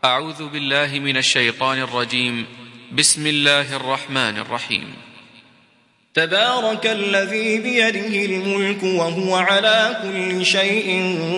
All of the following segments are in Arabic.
أعوذ بالله من الشيطان الرجيم. بسم الله الرحمن الرحيم. تبارك الذي بيده الملك وهو على كل شيء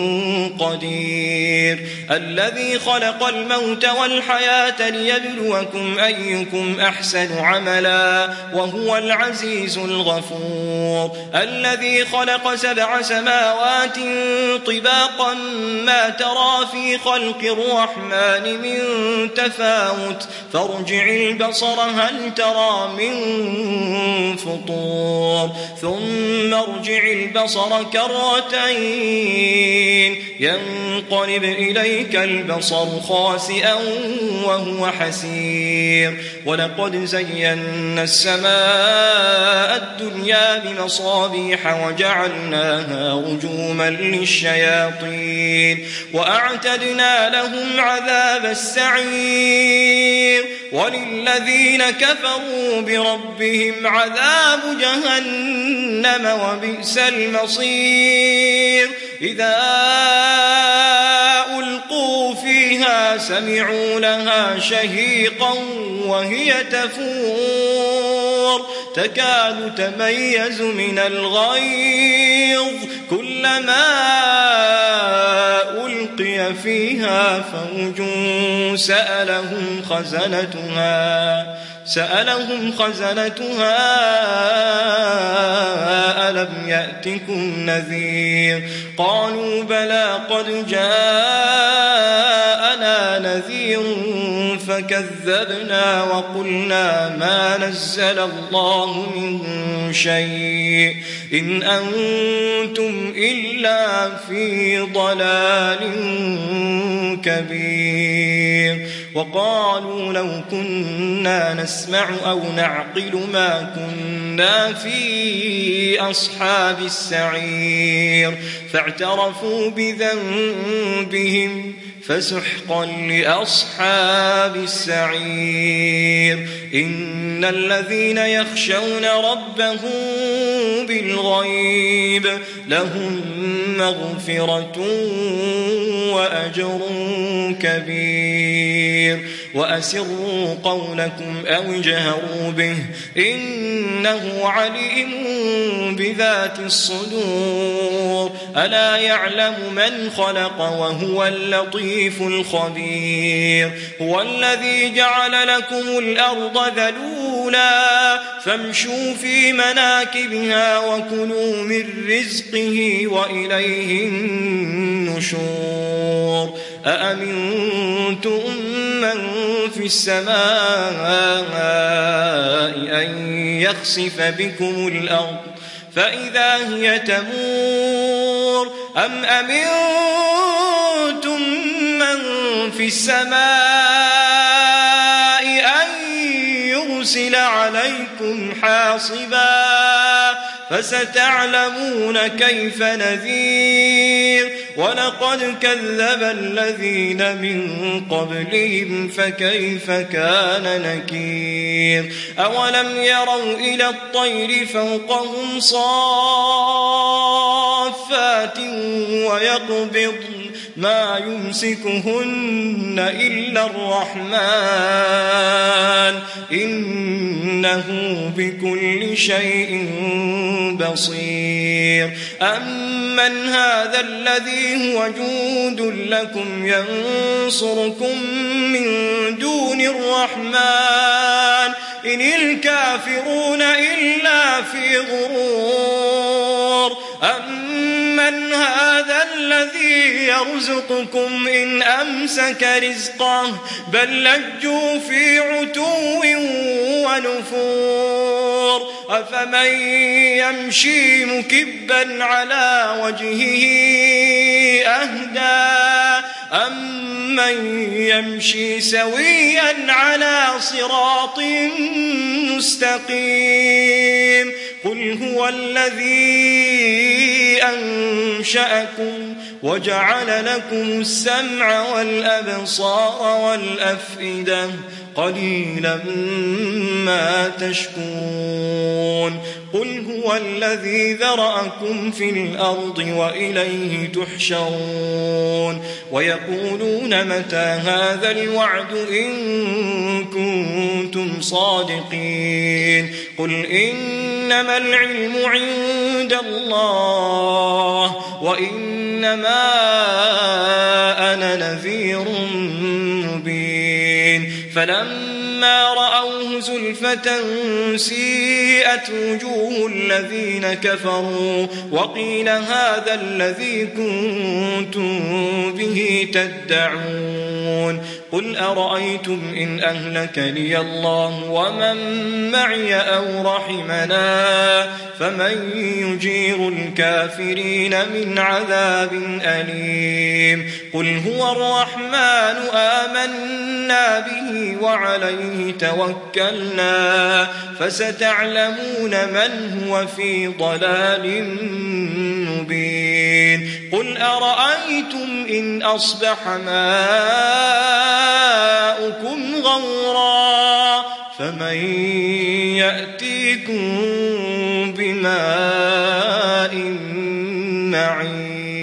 قدير، الذي خلق الموت والحياة ليبلوكم أيكم أحسن عملا وهو العزيز الغفور، الذي خلق 7 سماوات طباقا ما ترى في خلق الرحمن من تفاوت فارجع البصر هل ترى من فطور ثم ارجع البصر كرتين ينقلب إليك البصر خاسئا وهو حسير، ولقد زينا السماء الدنيا بمصابيح وجعلناها رجوما للشياطين وأعتدنا لهم عذاب السعير، وللذين كفروا بربهم عذاب جهنم وبئس المصير. إذا ألقوا فيها سمعوا لها شهيقا وهي تفور تكاد تميز من الغيظ كلما ألقي فيها فوج سألهم خزنتها ألم يأتكم نذير؟ قالوا بلى قد جاءنا نذير فكذبنا وقلنا ما نزل الله من شيء إن أنتم إلا في ضلال كبير. وقالوا لو كنا نسمع أو نعقل ما كنا في أصحاب السعير فاعترفوا بذنبهم فسحقا لأصحاب السعير. إن الذين يخشون ربهم بالغيب لهم مغفرة وأجر كبير. وأسروا قولكم أو اجهروا به إنه عليم بذات الصدور. ألا يعلم من خلق وهو اللطيف الخبير. هو الذي جعل لكم الأرض ذلولا فامشوا في مناكبها وكلوا من رزقه وإليه النشور. أأمنتم من في السماء أن يخسف بكم الأرض فإذا هي تمور أم أمنتم من في السماء أن يرسل عليكم حاصبا فستعلمون كيف نذير. ولقد كذب الذين من قبلهم فكيف كان نكير. أولم يروا إلى الطير فوقهم صافات ويقبضن ما يمسكهن إلا الرحمن إنه بكل شيء بصير. أمن هذا الذي هو جند لكم ينصركم من دون الرحمن إن الكافرون إلا في غرور. أمن هذا الذي يرزقكم إن أمسك رزقه بل لجوا في عتو ونفور. أفمن يمشي مكبا على وجهه أهدى أمن يمشي سويا على صراط مستقيم. قل هو الذي أنشأكم وجعل لكم السمع والأبصار والأفئدة قليلا ما تشكرون. قل هو الذي ذرأكم في الأرض وإليه تحشرون ويقولون متى هذا الوعد إن كنتم صادقين قل إنما العلم عند الله وإنما أنا نذير مبين فلما رأوه زلفة سيئت وجوه الذين كفروا وقيل هذا الذي كنتم به تدعون قل أرأيتم إن أهلكني الله ومن معي أو رحمنا فمن يجير الكافرين من عذاب أليم قل هو الرحمن آمنا به وعليه توكلنا فستعلمون من هو في ضلال مبين قل أرأيتم إن أصبح ماؤكم غورا فمن يأتيكم بماء معين